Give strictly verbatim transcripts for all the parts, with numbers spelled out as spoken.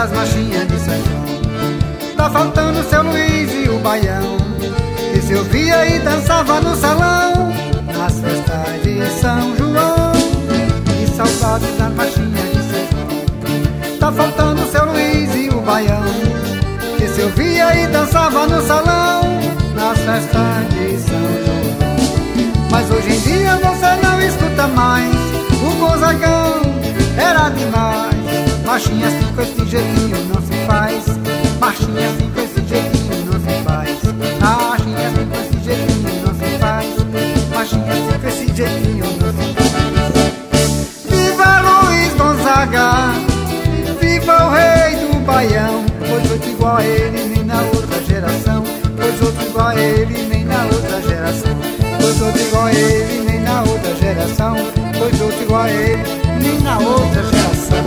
das marchinhas de São João. Tá faltando o seu Luiz e o baião, que se ouvia e dançava no salão, nas festas de São João. Que saudades das marchinhas de São João. Tá faltando o seu Luiz e o baião, que se ouvia e dançava no salão, nas festas de São João. Mas hoje em dia você não escuta mais o Gonzagão, era demais. Marchinha assim com esse jeitinho não se faz, marchinha assim com esse jeitinho não se faz, marchinha assim com esse jeitinho não se faz, marchinha assim com esse jeitinho não se faz. Viva Luiz Gonzaga, viva o rei do baião, pois outro igual a ele nem na outra geração, pois outro igual a ele nem na outra geração, pois outro igual a ele nem na outra geração, pois outro igual a ele nem na outra geração.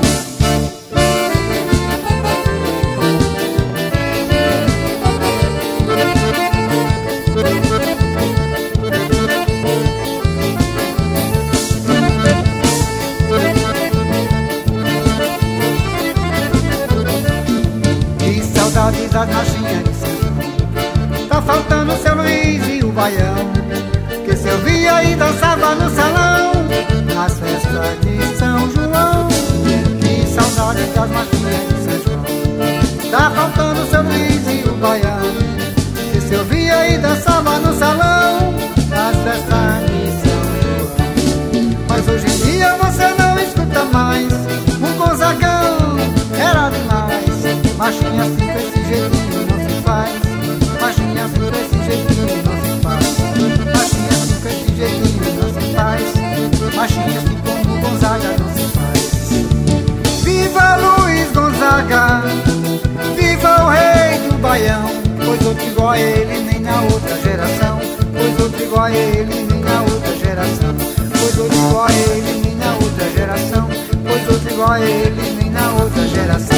Que saudades das marchinhas de São João. Tá faltando o seu Luiz e o baião, que se ouvia e dançava no salão, nas festas de São João. Que saudades das marchinhas de São João. Tá faltando o seu Luiz e o baião, que se ouvia e dançava no salão, nas festas de São João. Mas hoje em dia você não escuta mais um Gonzagão, era demais. Marchinha assim com esse jeitinho não se faz, marchinha assim com esse jeitinho não se faz, marchinha assim com esse jeitinho não se faz, marchinha assim como Gonzaga não se faz. Viva Luiz Gonzaga, viva o rei do baião, pois outro igual a ele nem na outra geração, pois outro igual a ele nem na outra geração, pois outro igual a ele nem na outra geração, pois outro igual a ele nem na outra geração.